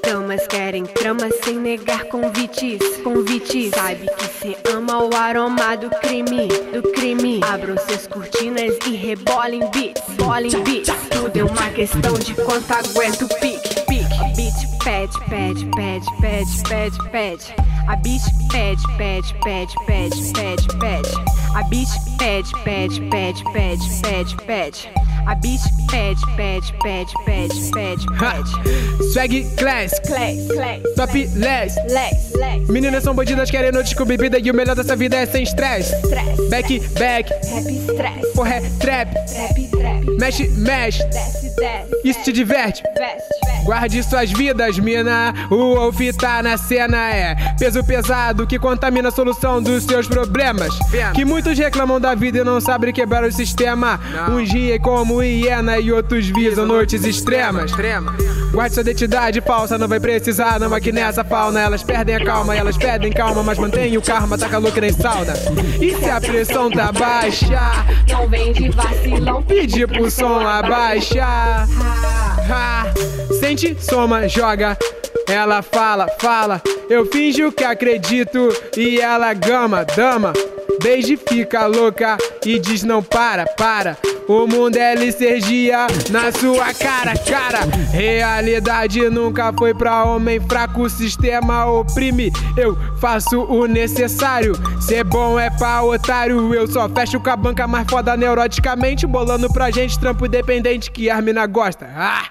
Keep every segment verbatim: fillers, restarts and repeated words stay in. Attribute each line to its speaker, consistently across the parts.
Speaker 1: Damas querem trama sem negar convites, convites. Sabe que cê ama o aroma do crime, do crime. Abram seus cortinas e rebolem beats, bolem beats. Tudo é uma questão de quanto aguenta o pique, pique. A beat pede, pede, pede, pede, pede, pede. A beat pede, pede, pede, pede, pede, pede. A beat pede, pede, pede, pede, pede, pede. A beat pede, pede, pede, pede, pede, pede.
Speaker 2: Swag class,
Speaker 1: Class, class,
Speaker 2: top less.
Speaker 1: lex, lex.
Speaker 2: Meninas são bandidas, querem noites com bebida e o melhor dessa vida é sem stress.
Speaker 1: Stress,
Speaker 2: Back, back,
Speaker 1: rap, stress.
Speaker 2: porra é trap.
Speaker 1: Trap, trap.
Speaker 2: Mexe, mexe,
Speaker 1: Desce, desce.
Speaker 2: isso te diverte.
Speaker 1: Veste, veste.
Speaker 2: Guarde suas vidas, mina. O Wolf tá na cena, é peso pesado que contamina a solução dos seus problemas. Que muitos reclamam da vida e não sabem quebrar o sistema. Uns riem como hiena e outros visam noites extremas. Guarde sua identidade falsa, não vai precisar, não aqui nessa fauna. Elas perdem a calma, elas pedem calma, mas mantém o karma, tá calor que nem sauna. E se a pressão tá baixa,
Speaker 1: Não vem de vacilão.
Speaker 2: pedir pro som abaixar. Ha, sente, soma, joga. Ela fala, fala. Eu finjo que acredito e ela gama, dama. Beije, fica louca e diz não para, para. O mundo é licergia na sua cara, cara. Realidade nunca foi pra homem fraco, o sistema oprime. Eu faço o necessário, ser bom é pra otário. Eu só fecho com a banca mais foda neuroticamente, bolando pra gente trampo independente que a mina gosta. Ah!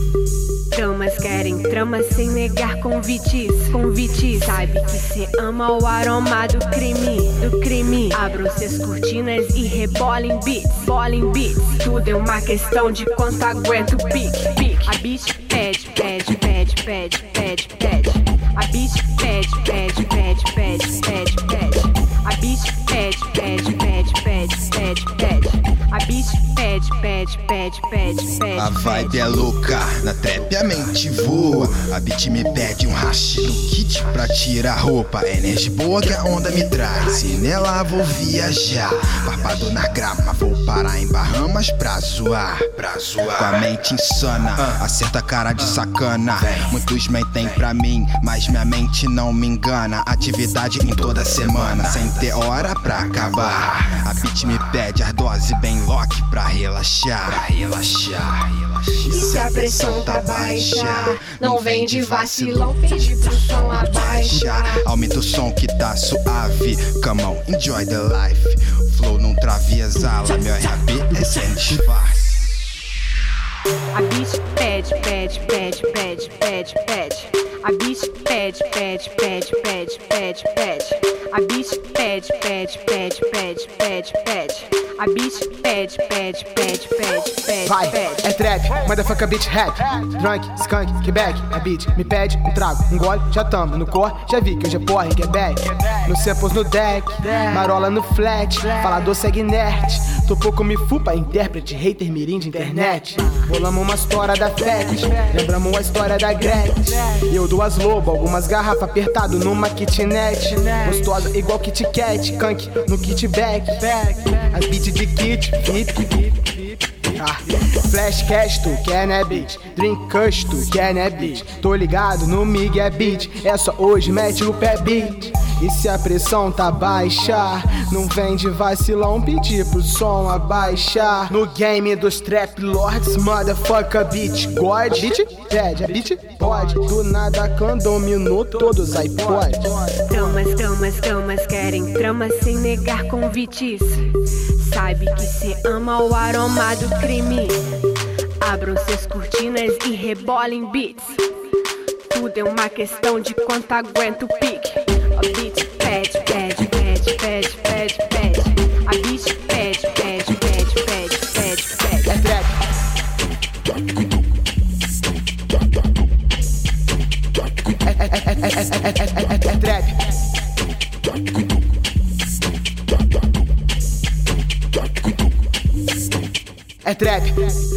Speaker 1: Damas querem trama sem negar convites, convites. Sabe que cê ama o aroma do crime, do crime. Abram seus cortinas e rebolem beats, bolem beats. Tudo é uma questão de quanto aguenta o pique, pique. A beat pede, pede, pede, pede, pede, pede. A beat pede, pede, pede, pede, pede, pede. A beat pede, pede, pede, pede, pede, pede. A beat pede, pede, pede, pede, pede.
Speaker 3: A vibe é louca, na trap a mente voa. A beat me pede um hash no kit pra tirar roupa. Energia boa que a onda me traz, e nela vou viajar. Barbado na grama, vou parar em Bahamas pra zoar, pra zoar. Com a mente insana, acerta a cara de sacana. Muitos mentem pra mim, mas minha mente não me engana. Atividade em toda semana, sem ter hora pra acabar. A beat me pede as doses bem lock pra relaxar, pra relaxar.
Speaker 1: E se a pressão tá baixa, não vem de vacilão, pede pro som abaixar.
Speaker 3: Aumenta o som que tá suave. Come on, enjoy the life. Flow não trave exala, meu rap é sem disfarce.
Speaker 1: A beat pede, pede, pede, pede, pede, pede. A beat pede, pede, pede, pede, pede, pede. A beat pede, pede, pede, pede, pede, pede. A beat pede, pede, pede, pede, pede.
Speaker 4: Vai,
Speaker 1: pede.
Speaker 4: é trap, motherfucker bitch rap. Drunk, skunk, Quebec, a beat me pede um trago, um gole, já tamo no core, já vi que hoje é porra em Quebec. No samples no deck, marola no flat, falador segue inerte. Topou com me fupa, intérprete, hater mirim de internet. Bolamos uma história da Fete, lembramos a história da Gretchen. Eu duas lobas, algumas garrafas apertado numa kitnet. Gostosa igual Kit Kat, kank no kit back. As beats de kit, hip, ah. Flash cash, tu quer né bitch? Drink cush, tu quer né bitch? Tô ligado no mig é beat, é só hoje mete o pé beat. E se a pressão tá baixa, não vem de vacilão, pedir pro som abaixar. No game dos trap lords, motherfucker beat god. Beat pede, a beat pode, do nada clã dominou todos os iPod.
Speaker 1: Damas, damas, damas querem trama sem negar convites. Sabe que cê ama o aroma do crime. Abram seus cortinas e rebolem beats. Tudo é uma questão de quanto aguenta o pique. A beat pede, pede, pede, pede, pede, pede. A beat pede, pede, pede, pede, pede, pede.
Speaker 4: É trap. É, é, é, é, é, é, é, é trap. É trap.